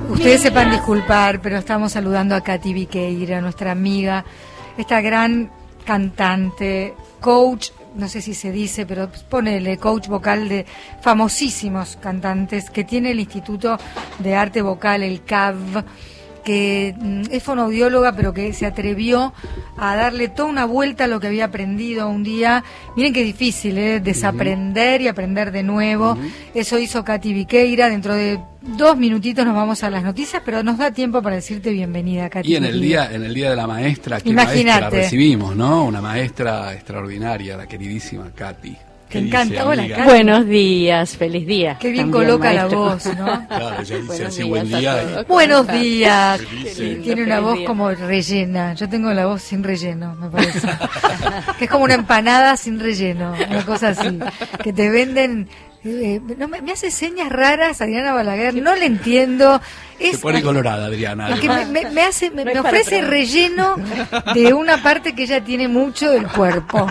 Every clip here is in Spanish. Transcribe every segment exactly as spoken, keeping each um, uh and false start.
Ustedes sepan disculpar, pero estamos saludando a Katy Viqueira, nuestra amiga, esta gran cantante, coach, no sé si se dice, pero ponele coach vocal de famosísimos cantantes, que tiene el Instituto de Arte Vocal, el C A V, que es fonoaudióloga, pero que se atrevió a darle toda una vuelta a lo que había aprendido un día. Miren qué difícil, ¿eh? Desaprender uh-huh. y aprender de nuevo. Uh-huh. Eso hizo Katy Viqueira. Dentro de dos minutitos nos vamos a las noticias, pero nos da tiempo para decirte bienvenida, Katy. Y en el día, en el día de la maestra, que Imagínate. maestra recibimos, ¿no? Una maestra extraordinaria, la queridísima Katy. Te encanta. Hola, Katy. Buenos días, feliz día. Qué bien también, coloca maestro. La voz, ¿no? Claro, ella dice así, Buenos buen días día. a y- Buenos días. Sí. Tiene una voz día. como rellena. Yo tengo la voz sin relleno, me parece. Que es como una empanada sin relleno, una cosa así. Que te venden. eh, no, me, me hace señas raras Adriana Balaguer, no le entiendo. Es, Se pone colorada, Adriana. es que me, me- me hace, me, No es me para ofrece probar. relleno de una parte que ella tiene mucho del cuerpo.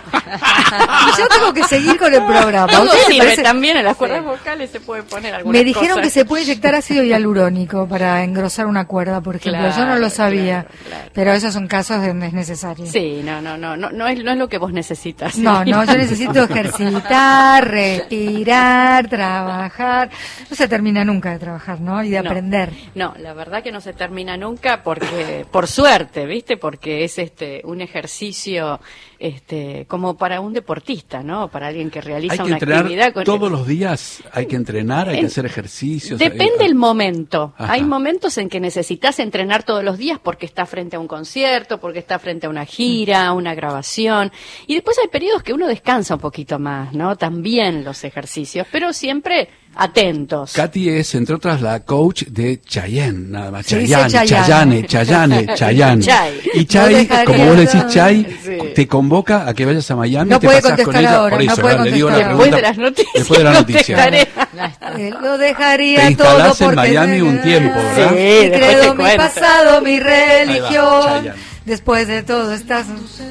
Y yo tengo que seguir con el programa. ¿A Todo ustedes les sirve, parece? también en las cuerdas vocales se puede poner alguna Me dijeron que se puede inyectar ácido hialurónico para engrosar una cuerda, por ejemplo. Claro, Yo no lo sabía, claro, claro. pero esos son casos donde es necesario. Sí, no, no, no, no, no es, no es lo que vos necesitas. No, no, yo necesito ejercitar, respirar, trabajar. No se termina nunca de trabajar, ¿no? Y de No. aprender. No, la verdad que no se termina nunca porque, por suerte, ¿viste? Porque es este un ejercicio este como para un deportista, ¿no? Para alguien que realiza Hay que una entrenar actividad. con- todos los días, hay que entrenar, hay que En- hacer ejercicios. Depende hay- el momento. Ajá. Hay momentos en que necesitas entrenar todos los días porque está frente a un concierto, porque está frente a una gira, a una grabación. Y después hay periodos que uno descansa un poquito más, ¿no? También los ejercicios, pero siempre atentos. Katy es, entre otras, la coach de Chayanne, nada más. Se dice Chayanne, Chayanne. Chayanne, Chayanne, Chayanne. Chay. Y Chay, No dejaría como vos le decís nada. Chay, Sí. te convoca a que vayas a Miami No y te puede pasás con contestar ella. ahora, Por no eso, puede ahora le digo la contestar. pregunta. Después de las noticias. Después de las noticias. contestaré. Eh, lo dejaría Te todo instalás en porque Miami un tiempo, ¿verdad? Sí, Mi después credo, te mi cuento. pasado, mi Ahí va, religión. Chayanne. Después de todo estás.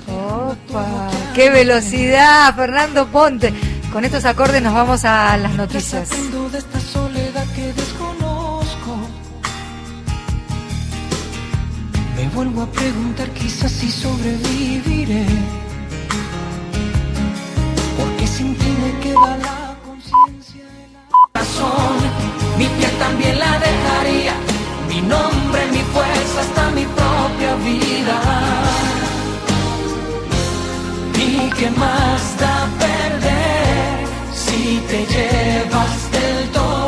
Opa, qué velocidad, Fernando Ponte. Con estos acordes nos vamos a las noticias. Tratando de esta soledad que desconozco. Me vuelvo a preguntar quizás si sobreviviré. Porque sin ti me queda la conciencia y la razón. Mi piel también la dejaría. Mi nombre, mi fuerza, hasta mi propia vida. ¿Y qué más da perder si te llevas del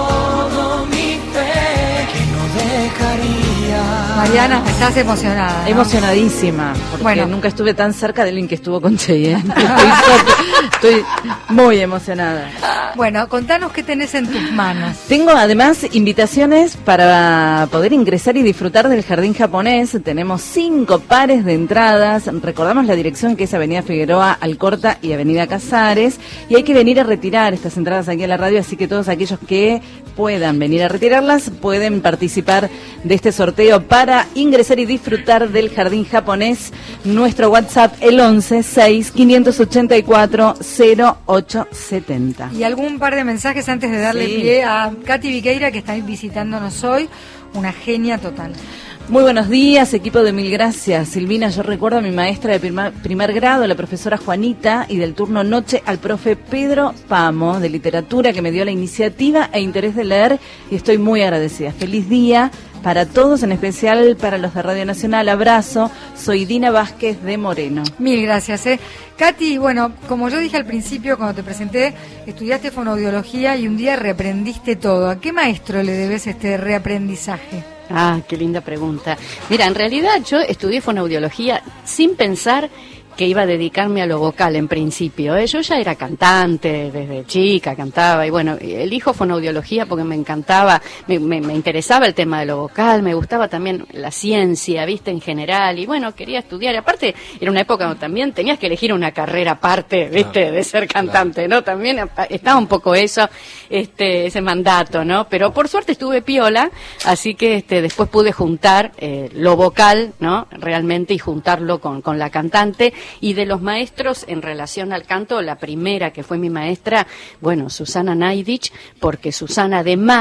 todo mi fe? Que no dejaría. Mariana, estás emocionada, ¿no? Emocionadísima, porque Bueno. nunca estuve tan cerca de alguien que estuvo con Cheyenne. Estoy, estoy muy emocionada. Bueno, contanos qué tenés en tus manos. Tengo además invitaciones para poder ingresar y disfrutar del jardín japonés. Tenemos cinco pares de entradas. Recordamos la dirección, que es Avenida Figueroa, Alcorta y Avenida Casares. Y hay que venir a retirar estas entradas aquí a la radio, así que todos aquellos que puedan venir a retirarlas pueden participar de este sorteo para ingresar y disfrutar del jardín japonés. Nuestro WhatsApp, el once seis quinientos ochenta y cuatro cero ocho setenta. Y algún par de mensajes antes de darle Sí. pie a Katy Viqueira, que está visitándonos hoy. Una genia total. Muy buenos días, equipo de Mil Gracias. Silvina, yo recuerdo a mi maestra de primer, primer grado, la profesora Juanita, y del turno noche al profe Pedro Pamo, de literatura, que me dio la iniciativa e interés de leer, y estoy muy agradecida. Feliz día para todos, en especial para los de Radio Nacional. Abrazo, soy Dina Vázquez de Moreno. Mil gracias, eh. Katy, bueno, como yo dije al principio cuando te presenté, estudiaste fonoaudiología y un día reaprendiste todo. ¿A qué maestro le debes este reaprendizaje? Ah, qué linda pregunta. Mira, en realidad yo estudié fonoaudiología sin pensar que iba a dedicarme a lo vocal en principio, ¿eh? Yo ya era cantante desde chica, cantaba, y bueno, elijo fonoaudiología porque me encantaba, me, me, me interesaba el tema de lo vocal, me gustaba también la ciencia, viste, en general, y bueno, quería estudiar, y aparte era una época donde también tenías que elegir una carrera aparte, viste, Claro, de ser cantante, claro. ¿no? También estaba un poco eso, este, ese mandato, ¿no? Pero por suerte estuve piola, así que este, después pude juntar eh, lo vocal, ¿no? Realmente, y juntarlo con, con la cantante. Y de los maestros en relación al canto, la primera que fue mi maestra, bueno, Susana Naidich, porque Susana además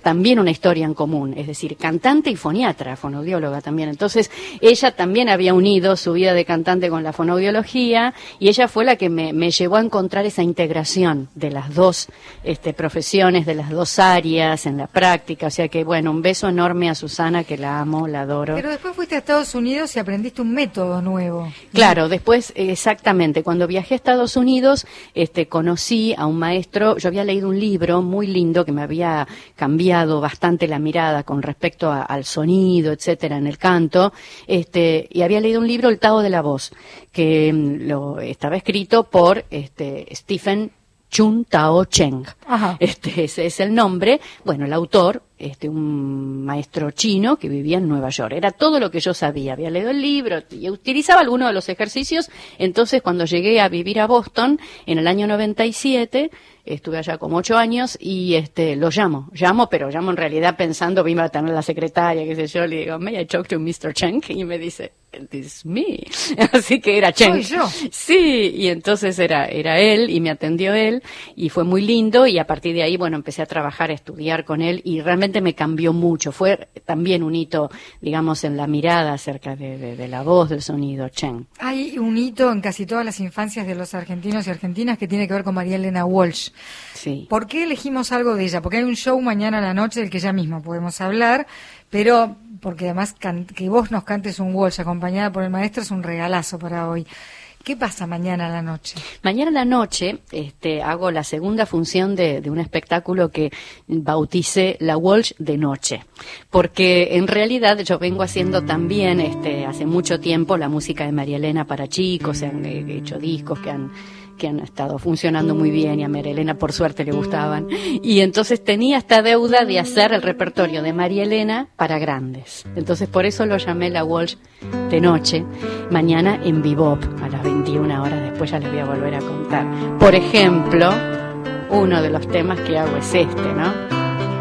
también una historia en común, es decir, cantante y foniatra, fonoaudióloga también. Entonces, ella también había unido su vida de cantante con la fonoaudiología y ella fue la que me, me llevó a encontrar esa integración de las dos este, profesiones, de las dos áreas en la práctica. O sea que, bueno, un beso enorme a Susana, que la amo, la adoro. Pero después fuiste a Estados Unidos y aprendiste un método nuevo. Claro, después, exactamente, cuando viajé a Estados Unidos, este, conocí a un maestro. Yo había leído un libro muy lindo que me había cambiado bastante la mirada con respecto a, al sonido, etcétera, en el canto, este, y había leído un libro, El Tao de la Voz, que mm, lo estaba escrito por este, Stephen Chun Tao Cheng. Ajá. Este, ese es el nombre. Bueno, el autor, este, un maestro chino que vivía en Nueva York. Era todo lo que yo sabía. Había leído el libro y utilizaba algunos de los ejercicios. Entonces, cuando llegué a vivir a Boston, en el año noventa y siete, estuve allá como ocho años y este lo llamo, llamo, pero llamo en realidad pensando, iba a tener la secretaria, qué sé yo, le digo, may I talk to mister Cheng? Y me dice, this is me. Así que era Cheng. Soy yo. Sí, y entonces era, era él y me atendió él y fue muy lindo y a partir de ahí, bueno, empecé a trabajar, a estudiar con él y realmente me cambió mucho. Fue también un hito, digamos, en la mirada acerca de, de, de la voz, del sonido, Cheng. Hay un hito en casi todas las infancias de los argentinos y argentinas que tiene que ver con María Elena Walsh. Sí. ¿Por qué elegimos algo de ella? Porque hay un show mañana a la noche del que ya mismo podemos hablar, pero porque además can- que vos nos cantes un Walsh acompañada por el maestro es un regalazo para hoy. ¿Qué pasa mañana a la noche? Mañana a la noche este, hago la segunda función de, de un espectáculo que bauticé La Walsh de Noche, porque en realidad yo vengo haciendo también este, hace mucho tiempo la música de María Elena para chicos, se han eh, hecho discos que han que han estado funcionando muy bien y a María Elena por suerte le gustaban, y entonces tenía esta deuda de hacer el repertorio de María Elena para grandes. Entonces por eso lo llamé La Walsh de Noche. Mañana en Bebop a las veintiuna horas, después ya les voy a volver a contar. Por ejemplo, uno de los temas que hago es este, ¿no?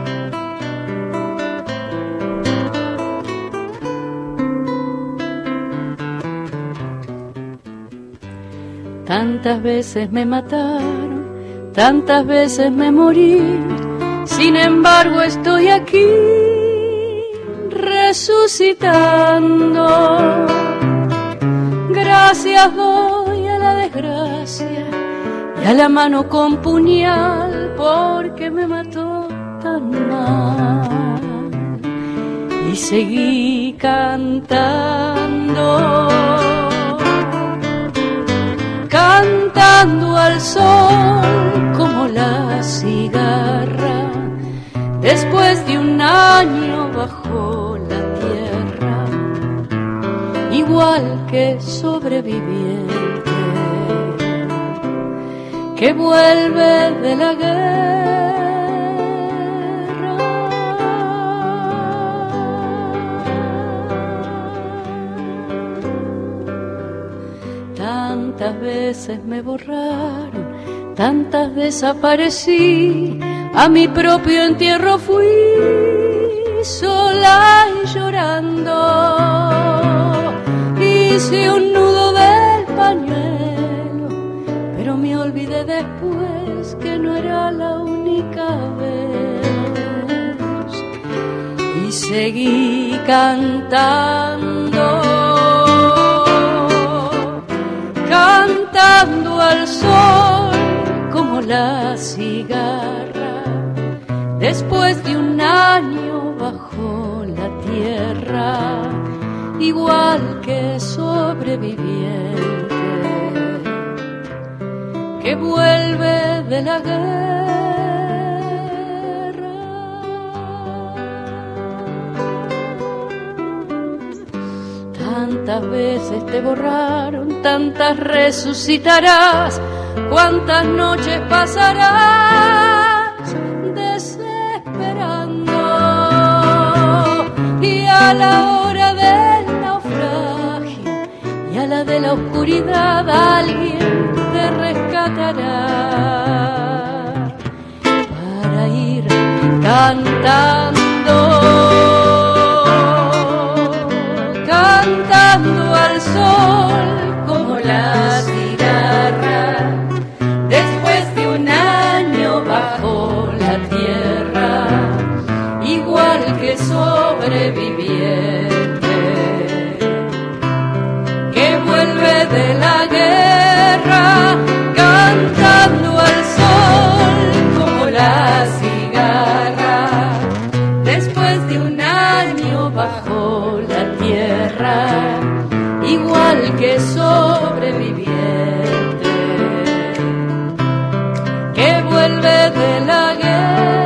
Tantas veces me mataron, tantas veces me morí, sin embargo estoy aquí resucitando. Gracias doy a la desgracia y a la mano con puñal porque me mató tan mal. Y seguí cantando, cantando al sol como la cigarra, después de un año bajo la tierra, igual que sobreviviente que vuelve de la guerra. Tantas veces me borraron, tantas desaparecí, a mi propio entierro fui sola y llorando. Hice un nudo del pañuelo, pero me olvidé después que no era la única vez. Y seguí cantando, cantando al sol como la cigarra, después de un año bajo la tierra, igual que sobreviviente que vuelve de la guerra. Tantas veces te borraron, tantas resucitarás, cuántas noches pasarás desesperando, y a la hora del naufragio y a la de la oscuridad alguien te rescatará para ir cantando, cantando al sol como la cigarra, después de un año bajo la tierra, sobreviviente que vuelve de la guerra cantando al sol como la cigarra después de un año bajo la tierra, igual que sobreviviente que vuelve de la guerra.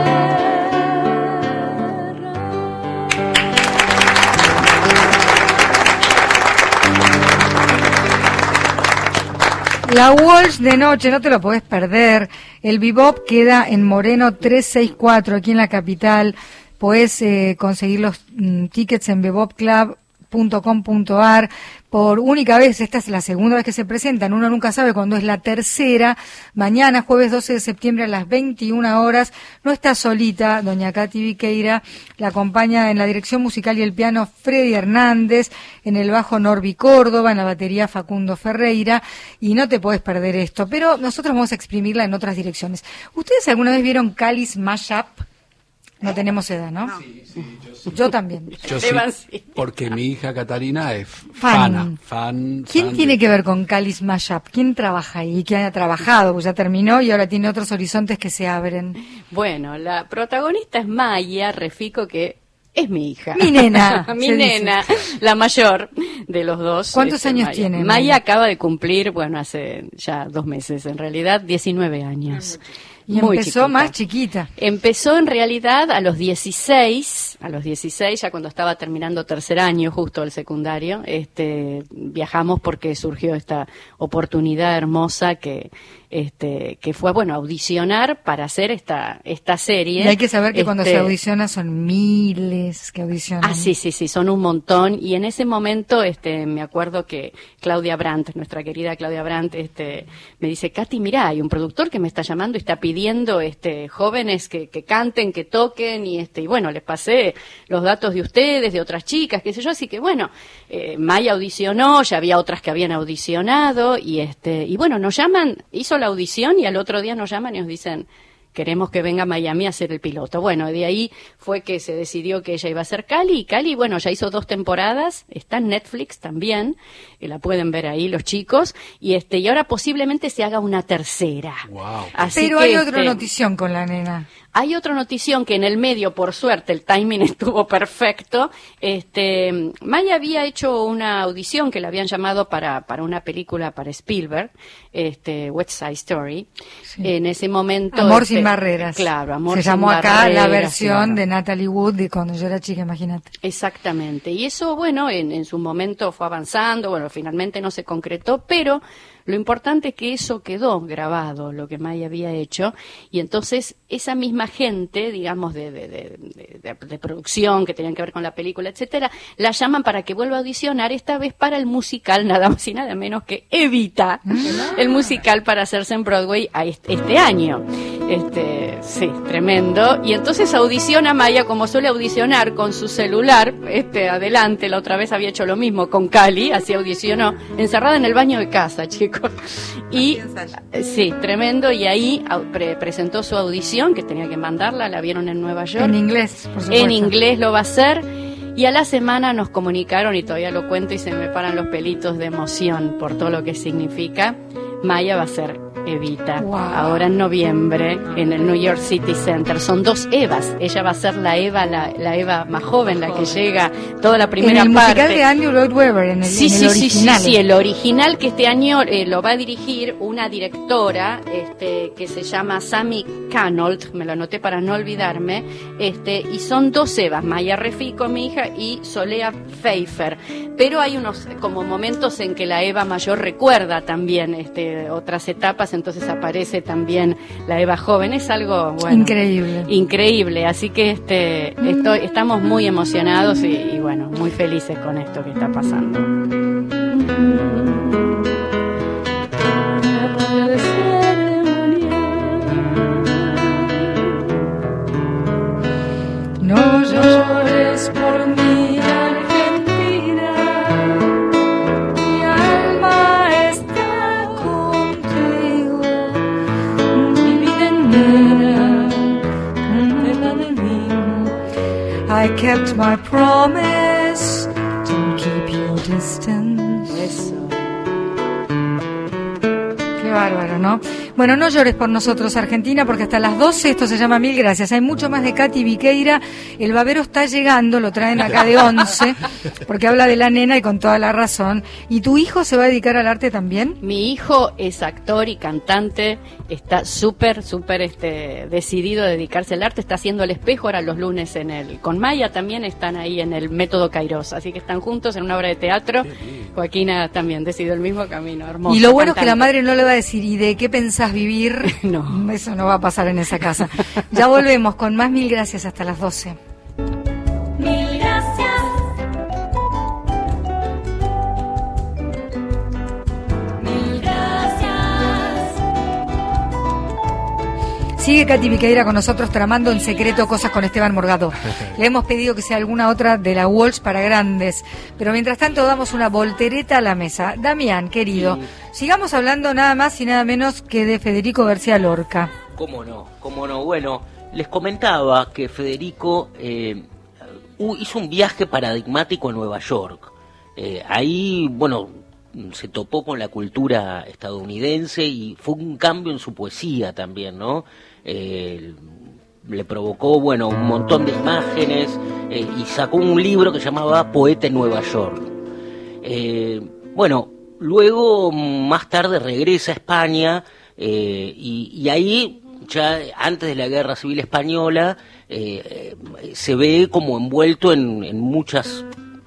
La Walsh de noche, no te lo podés perder. El Bebop queda en Moreno trescientos sesenta y cuatro, aquí en la capital. Podés eh, conseguir los mm, tickets en bebop club punto com punto ar por única vez. Esta es la segunda vez que se presentan, uno nunca sabe cuándo es la tercera. Mañana, jueves doce de septiembre a las veintiuna horas. No está solita doña Katy Viqueira, la acompaña en la dirección musical y el piano Freddy Hernández, en el bajo Norby Córdoba, en la batería Facundo Ferreira, y no te podés perder esto, pero nosotros vamos a exprimirla en otras direcciones. ¿Ustedes alguna vez vieron Cáliz Mashup? No tenemos edad, ¿no? Sí, sí, yo sí. Yo también. Yo sí, Eva, sí. porque mi hija Catarina es Fan. fana, fan. ¿Quién fan tiene de- que ver con Cáliz Mashup? ¿Quién trabaja ahí? ¿Quién ha trabajado? Pues ya terminó y ahora tiene otros horizontes que se abren. Bueno, la protagonista es Maya Refico, que es mi hija. Mi nena, mi se nena, la mayor de los dos. ¿Cuántos este, años Maya. tiene, Maya Maya? acaba de cumplir, bueno, hace ya dos meses, en realidad, diecinueve años. Y Muy empezó chiquita. más chiquita. Empezó en realidad a los dieciséis, a los dieciséis, ya cuando estaba terminando tercer año, justo el secundario, este, viajamos porque surgió esta oportunidad hermosa que, este, que fue, bueno, audicionar para hacer esta, esta serie. Y hay que saber que cuando Este, se audiciona son miles que audicionan. Ah, sí, sí, sí, son un montón. Y en ese momento, este, me acuerdo que Claudia Brandt, nuestra querida Claudia Brandt, este, me dice, Katy, mirá, hay un productor que me está llamando y está pidiendo, este, jóvenes que, que canten, que toquen, y este, y bueno, les pasé los datos de ustedes, de otras chicas, qué sé yo, así que bueno, eh, Maya audicionó, ya había otras que habían audicionado, y este, y bueno, nos llaman, hizo la audición y al otro día nos llaman y nos dicen, queremos que venga a Miami a hacer el piloto. Bueno, de ahí fue que se decidió que ella iba a ser Cali, y Cali, bueno, ya hizo dos temporadas, está en Netflix también, y la pueden ver ahí los chicos, y este, y ahora posiblemente se haga una tercera. Wow. Así Pero que, hay otra este, notición con la nena. hay otra notición que en el medio, por suerte, el timing estuvo perfecto. Este, Maya había hecho una audición que la habían llamado para, para una película para Spielberg, este, West Side Story. Sí. En ese momento. Amor este, sin barreras. Claro, Amor Se sin llamó acá barreras, la versión sí, de Natalie Wood de cuando yo era chica, imagínate. Exactamente. Y eso, bueno, en, en su momento fue avanzando, bueno, finalmente no se concretó, pero lo importante es que eso quedó grabado, lo que Maya había hecho, y entonces esa misma gente, digamos, de, de, de, de, de producción, que tenían que ver con la película, etcétera, la llaman para que vuelva a audicionar, esta vez para el musical, nada más y nada menos que Evita, el musical para hacerse en Broadway a este, este año. Este, sí, tremendo. Y entonces audiciona Maya como suele audicionar con su celular, este, adelante, la otra vez había hecho lo mismo con Cali, así audicionó, encerrada en el baño de casa, chicos. Y eh, sí, tremendo, y ahí au- pre- presentó su audición, que tenía que mandarla, la vieron en Nueva York. En inglés, por supuesto. En inglés lo va a hacer. Y a la semana nos comunicaron, y todavía lo cuento y se me paran los pelitos de emoción por todo lo que significa, Maya va a ser Evita, Wow. ahora en noviembre, en el New York City Center. Son dos Evas, ella va a ser la Eva, la, la Eva más joven, la que llega toda la primera en el parte. musical de Andrew Lloyd Webber, en el, Sí, en el sí, sí, sí, original. sí, el original, que este año eh, lo va a dirigir una directora este, que se llama Sammy Canold, me lo anoté para no olvidarme, este, y son dos Evas, Maya Refico, mi hija, y Solea Pfeiffer, pero hay unos como momentos en que la Eva mayor recuerda también este, otras etapas, entonces aparece también la Eva joven, es algo bueno, Increíble. increíble, así que este, estoy, estamos muy emocionados y, y bueno, muy felices con esto que está pasando. No llores por mí, Argentina, mi alma está contigo, mi vida entera, te la dedico. Ay, kept my promise. Don't keep your distance. Eso. Qué bárbaro, ¿no? Bueno, no llores por nosotros, Argentina, porque hasta las doce esto se llama Mil Gracias. Hay mucho más de Katy Viqueira. El babero está llegando, lo traen acá de once, porque habla de la nena y con toda la razón. ¿Y tu hijo se va a dedicar al arte también? Mi hijo es actor y cantante, está súper, súper este, decidido a dedicarse al arte, está haciendo El Espejo ahora los lunes en el... Con Maya también están ahí en el Método Kairos, así que están juntos en una obra de teatro. Joaquina también decidió el mismo camino, hermoso. Y lo bueno cantante. es que la madre no le va a decir, ¿y de qué pensás vivir? No. Eso no va a pasar en esa casa. Ya volvemos con más Mil Gracias hasta las doce. Mil gracias. Mil gracias. Sigue Katy Viqueira con nosotros tramando en secreto cosas con Esteban Morgado. Le hemos pedido que sea alguna otra de la Walsh para grandes, pero mientras tanto damos una voltereta a la mesa. Damián, querido, sigamos hablando nada más y nada menos que de Federico García Lorca. ¿Cómo no? ¿Cómo no? Bueno, les comentaba que Federico eh, hizo un viaje paradigmático a Nueva York. Eh, ahí, bueno, se topó con la cultura estadounidense y fue un cambio en su poesía también, ¿no? Eh, le provocó, bueno, un montón de imágenes eh, y sacó un libro que se llamaba Poeta en Nueva York. Eh, bueno, luego, más tarde, regresa a España eh, y, y ahí, ya antes de la Guerra Civil Española, eh, se ve como envuelto en, en muchas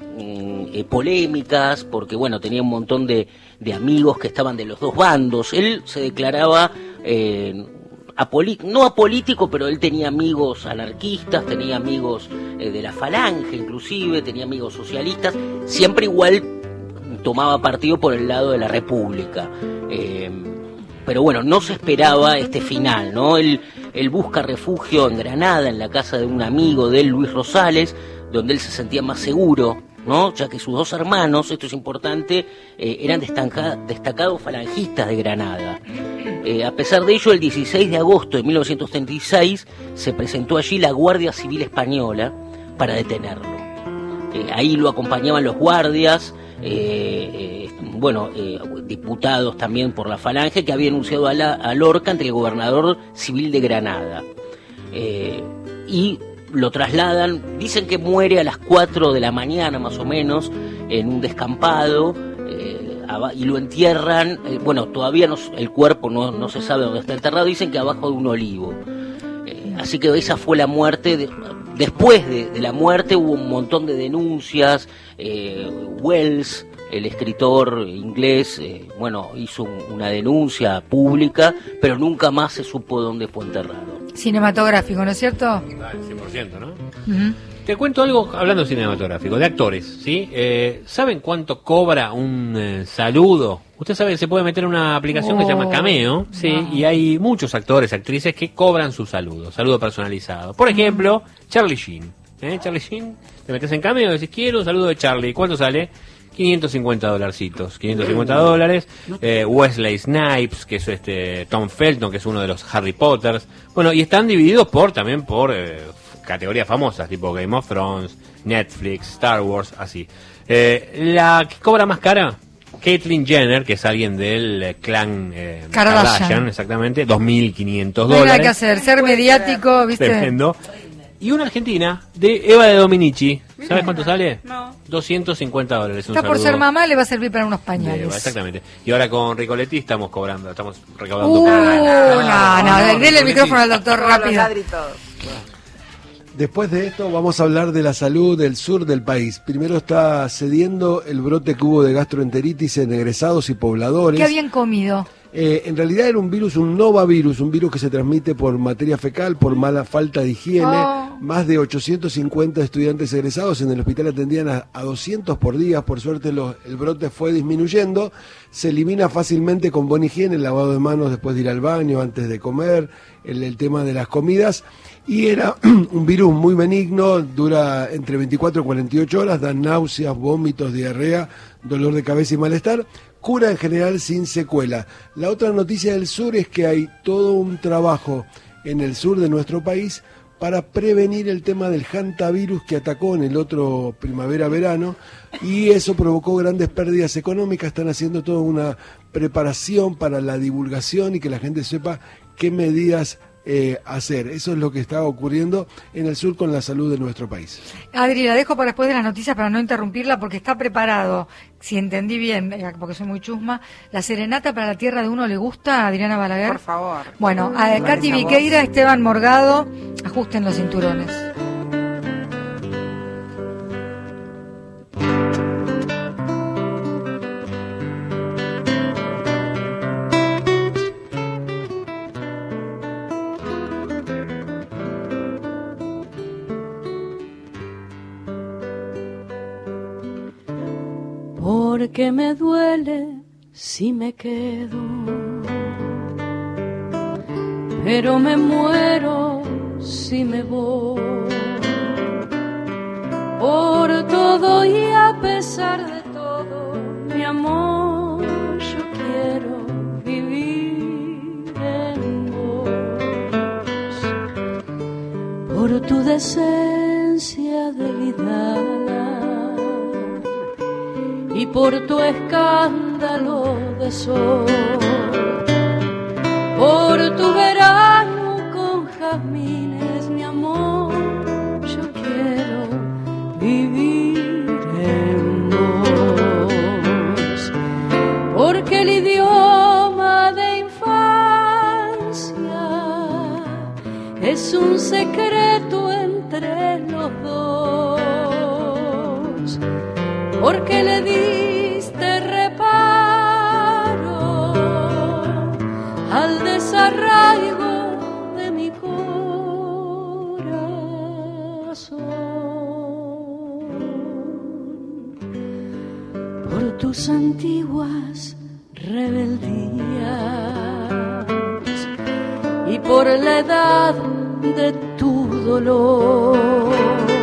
eh, polémicas, porque, bueno, tenía un montón de, de amigos que estaban de los dos bandos. Él se declaraba... Eh, Apoli- no apolítico, pero él tenía amigos anarquistas, tenía amigos eh, de la Falange inclusive, tenía amigos socialistas, siempre igual tomaba partido por el lado de la República. Eh, pero bueno, no se esperaba este final, ¿no? Él, él busca refugio en Granada, en la casa de un amigo de él, Luis Rosales, donde él se sentía más seguro, ¿no? Ya que sus dos hermanos, esto es importante, eh, eran destaca- destacados falangistas de Granada. Eh, a pesar de ello, el dieciséis de agosto de mil novecientos treinta y seis se presentó allí la Guardia Civil Española para detenerlo. Eh, ahí lo acompañaban los guardias, eh, eh, bueno, eh, diputados también por la Falange, que había anunciado a, la, a Lorca ante el gobernador civil de Granada. Eh, y lo trasladan, dicen que muere a las cuatro de la mañana más o menos, en un descampado, eh, y lo entierran, eh, bueno, todavía no, el cuerpo no, no se sabe dónde está enterrado, dicen que abajo de un olivo. Eh, así que esa fue la muerte. De, después de, de la muerte hubo un montón de denuncias. eh, Wells, el escritor inglés, eh, bueno, hizo un, una denuncia pública, pero nunca más se supo dónde fue enterrado. Cinematográfico, ¿no es cierto? Ah, el cien por ciento, ¿no? Uh-huh. Te cuento algo hablando de cinematográfico, de actores, ¿sí? Eh, ¿Saben cuánto cobra un eh, saludo? Usted sabe que se puede meter en una aplicación Oh, que se llama Cameo, ¿sí? no. Y hay muchos actores, actrices que cobran su saludo, saludo personalizado. Por ejemplo, Charlie Sheen. ¿eh? Charlie Sheen, te metes en Cameo y decís, quiero un saludo de Charlie. ¿Cuánto sale? quinientos cincuenta dolarcitos, quinientos cincuenta dólares. eh, Wesley Snipes, que es este Tom Felton, que es uno de los Harry Potters. Bueno, y están divididos por también por eh, categorías famosas, tipo Game of Thrones, Netflix, Star Wars, así. Eh, la que cobra más cara, Caitlyn Jenner, que es alguien del eh, clan eh, Kardashian. Kardashian, exactamente, dos mil quinientos No hay dólares. nada que hacer, ser mediático, ¿viste? Tremendo. Y una argentina de Eva de Dominici. ¿Sabes cuánto sale? No. doscientos cincuenta dólares. Un Está por saludo ser mamá, le va a servir para unos de pañales. Eva, exactamente. Y ahora con Ricoletti estamos cobrando, estamos recaudando. Uh, por- no, no, dele el micrófono al doctor rápido. Después de esto vamos a hablar de la salud del sur del país. Primero está cediendo el brote que hubo de gastroenteritis en egresados y pobladores. ¿Qué habían comido? Eh, en realidad era un virus, un novavirus, un virus que se transmite por materia fecal, por mala falta de higiene. Oh. Más de ochocientos cincuenta estudiantes egresados en el hospital atendían a, a doscientos por día. Por suerte los- el brote fue disminuyendo. Se elimina fácilmente con buena higiene, el lavado de manos después de ir al baño, antes de comer, el, el tema de las comidas. Y era un virus muy benigno, dura entre veinticuatro y cuarenta y ocho horas, da náuseas, vómitos, diarrea, dolor de cabeza y malestar. Cura en general sin secuela. La otra noticia del sur es que hay todo un trabajo en el sur de nuestro país para prevenir el tema del hantavirus que atacó en el otro primavera-verano, y eso provocó grandes pérdidas económicas. Están haciendo toda una preparación para la divulgación y que la gente sepa qué medidas eh, hacer. Eso es lo que está ocurriendo en el sur con la salud de nuestro país. Adri, la dejo para después de las noticias para no interrumpirla, porque está preparado, si entendí bien, eh, porque soy muy chusma, la serenata para la tierra de uno. ¿Le gusta a Adriana Balaguer? Por favor. Bueno, a Con Katy esa Viqueira, voz. Esteban Morgado, ajusten los cinturones. Porque me duele si me quedo, pero me muero si me voy. Por todo y a pesar de todo, mi amor, yo quiero vivir en vos. Por tu decencia de vida y por tu escándalo de sol, por tu verano con jazmines, mi amor, yo quiero vivir en vos. Porque el idioma de infancia es un secreto entre los dos. Porque le diste reparo al desarraigo de mi corazón. Por tus antiguas rebeldías y por la edad de tu dolor,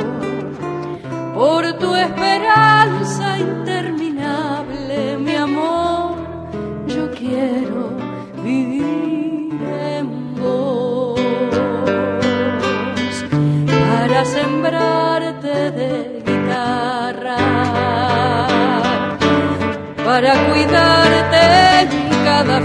por tu esperanza interminable, mi amor, yo quiero vivir en vos, para sembrarte de guitarra, para cuidarte en cada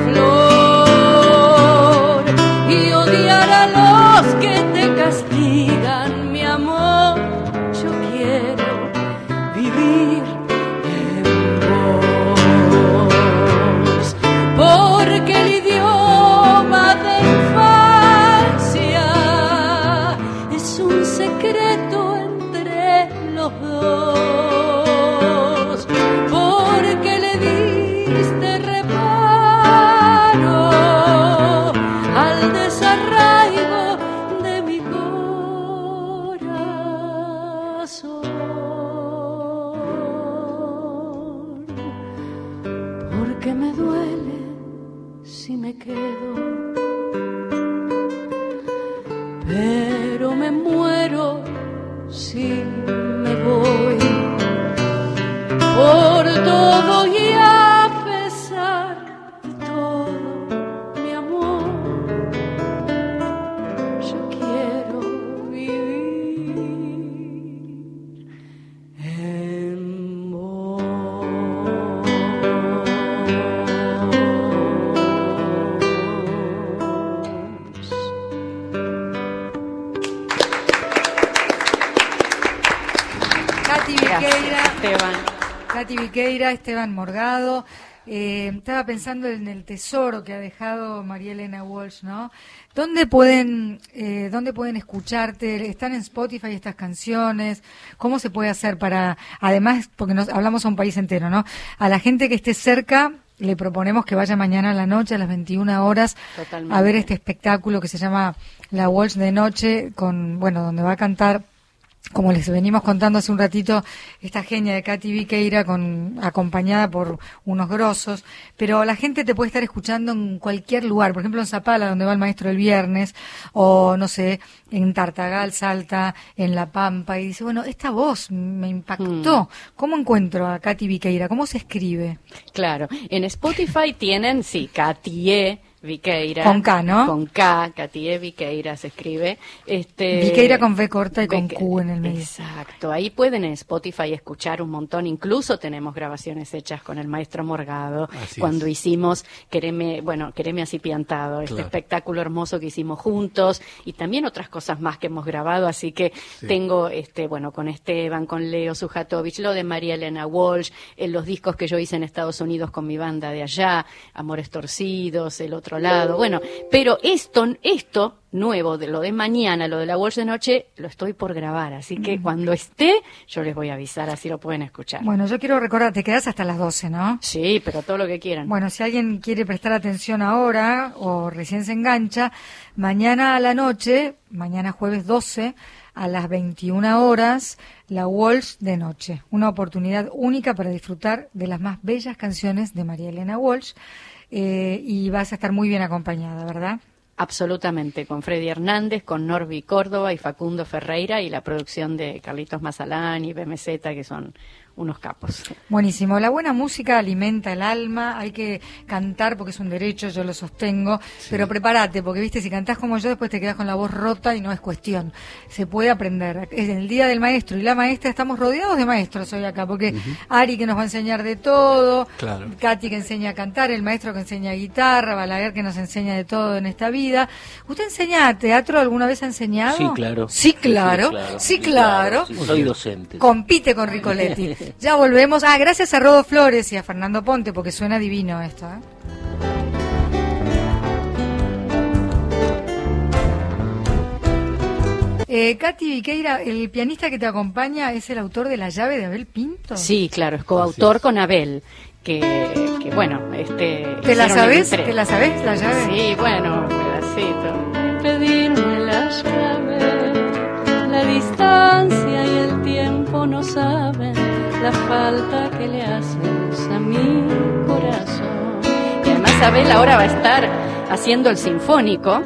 flor y odiar a los que te castigan, mi amor, yo quiero vivir en vos. Porque el idioma de infancia es un secreto entre los dos. Porque le diste reparo al desarraigo de mi corazón. Porque me duele si me quedo, pero me muero si me voy. Por todo y a pesar de todo, mi amor, yo quiero vivir en vos. Katy Viqueira, Esteban. Katy Viqueira, Esteban Morgado. Eh, estaba pensando en el tesoro que ha dejado María Elena Walsh, ¿no? ¿Dónde pueden, eh, dónde pueden escucharte? ¿Están en Spotify estas canciones? ¿Cómo se puede hacer para, además, porque nos hablamos a un país entero, ¿no? A la gente que esté cerca, le proponemos que vaya mañana a la noche, a las veintiuna horas, Totalmente. a ver este espectáculo que se llama La Walsh de Noche, con, bueno, donde va a cantar, como les venimos contando hace un ratito, esta genia de Katy Viqueira, con, acompañada por unos grosos, pero la gente te puede estar escuchando en cualquier lugar, por ejemplo en Zapala, donde va el maestro el viernes, o no sé, en Tartagal, Salta, en La Pampa, y dice, bueno, esta voz me impactó. ¿Cómo encuentro a Katy Viqueira? ¿Cómo se escribe? Claro, en Spotify tienen, sí, Katy Viqueira. Con K, ¿no? Con K, Katie Viqueira se escribe. Este, Viqueira con V corta y con Vique- Q en el medio. Exacto, ahí pueden en Spotify escuchar un montón, incluso tenemos grabaciones hechas con el maestro Morgado, Así cuando es. hicimos Quereme, bueno, Quereme así piantado, este Claro. espectáculo hermoso que hicimos juntos, y también otras cosas más que hemos grabado, así que Sí. tengo, este, bueno, con Esteban, con Leo Sujatovich, lo de María Elena Walsh, en los discos que yo hice en Estados Unidos con mi banda de allá, Amores Torcidos, El Otro Lado, bueno, pero esto, esto nuevo, de lo de mañana, lo de la Walsh de noche, lo estoy por grabar, así que cuando esté, yo les voy a avisar, así lo pueden escuchar. Bueno, yo quiero recordar, te quedas hasta las doce, ¿no? Sí, pero todo lo que quieran. Bueno, si alguien quiere prestar atención ahora o recién se engancha, mañana a la noche, mañana jueves doce, a las veintiuna horas, la Walsh de noche. Una oportunidad única para disfrutar de las más bellas canciones de María Elena Walsh, eh, y vas a estar muy bien acompañada, ¿verdad? Absolutamente, con Freddy Hernández, con Norby Córdoba y Facundo Ferreira, y la producción de Carlitos Mazalán y B M Z, que son unos capos. Buenísimo. La buena música alimenta el alma, hay que cantar porque es un derecho, yo lo sostengo, pero prepárate, porque viste, si cantás como yo, después te quedas con la voz rota y no es cuestión. Se puede aprender. Es en el Día del Maestro y la maestra, estamos rodeados de maestros hoy acá, porque Ari que nos va a enseñar de todo, Claro. Katy que enseña a cantar, el maestro que enseña guitarra, Balaguer que nos enseña de todo en esta vida. ¿Usted enseña teatro? ¿Alguna vez ha enseñado? Sí, claro. Sí, claro. Sí, claro. Sí, soy docente. Compite con Ricoletti. Ya volvemos. Ah, gracias a Rodo Flores y a Fernando Ponte, porque suena divino esto, ¿eh? Eh, Katy Viqueira, el pianista que te acompaña es el autor de La llave de Abel Pinto. Sí, claro, es coautor Así es. con Abel, que, que bueno, este... ¿Te la hicieron el sabes? entre- ¿Te la sabes, la llave? Sí, bueno, un pedacito. Pedirme la llave, la distancia y el tiempo no saben la falta que le haces a mi corazón. Y además Abel ahora va a estar haciendo el sinfónico.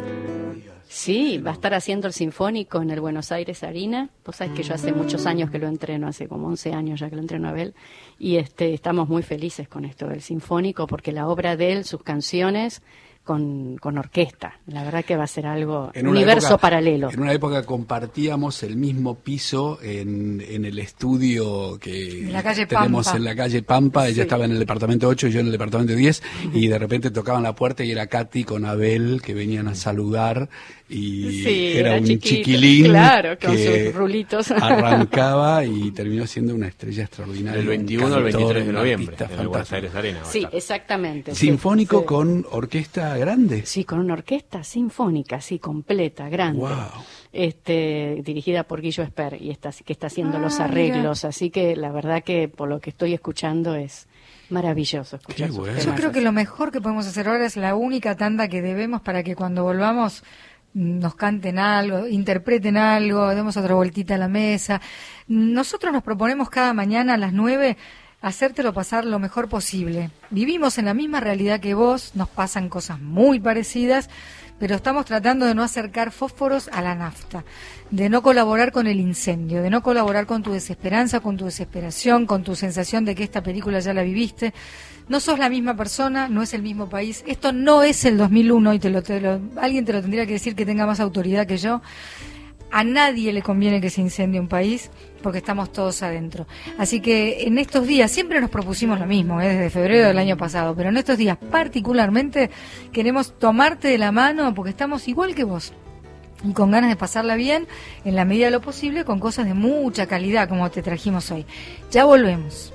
Sí, va a estar haciendo el sinfónico en el Buenos Aires Arena. Vos sabés que yo hace muchos años que lo entreno, hace como once años ya que lo entreno a Abel, y este estamos muy felices con esto del sinfónico, porque la obra de él, sus canciones, con, con orquesta, la verdad que va a ser algo, En una universo época- paralelo. En una época compartíamos el mismo piso en, en el estudio que En la calle tenemos Pampa. en la calle Pampa. Ella Sí. estaba en el departamento ocho y yo en el departamento diez, y de repente tocaban la puerta y era Katy con Abel que venían a saludar, y Sí, era, era un chiquito, chiquilín claro, con que sus rulitos. arrancaba y terminó siendo una estrella extraordinaria. El un veintiuno al cantor, veintitrés de un noviembre, artista en el Buenos fantástico. Aires Arena. va a Sí, estar. exactamente. sí, Sinfónico sí. con orquesta grande. Sí, con una orquesta sinfónica, sí, completa, grande. Wow. Este, dirigida por Guillo Esper, y está, que está haciendo Ah, los arreglos, así que la verdad que por lo que estoy escuchando es maravilloso escuchar Qué sus bueno. Yo temas creo que así. lo mejor que podemos hacer ahora es la única tanda que debemos para que cuando volvamos mm, nos canten algo, interpreten algo, demos otra vueltita a la mesa. Nosotros nos proponemos cada mañana a las nueve hacértelo pasar lo mejor posible. Vivimos en la misma realidad que vos, nos pasan cosas muy parecidas, pero estamos tratando de no acercar fósforos a la nafta, de no colaborar con el incendio, de no colaborar con tu desesperanza, con tu desesperación, con tu sensación de que esta película ya la viviste. No sos la misma persona, no es el mismo país. Esto no es el dos mil uno y te lo, te lo, alguien te lo tendría que decir que tenga más autoridad que yo. A nadie le conviene que se incendie un país porque estamos todos adentro. Así que en estos días, siempre nos propusimos lo mismo, ¿eh? Desde febrero del año pasado, pero en estos días particularmente queremos tomarte de la mano porque estamos igual que vos y con ganas de pasarla bien en la medida de lo posible con cosas de mucha calidad como te trajimos hoy. Ya volvemos.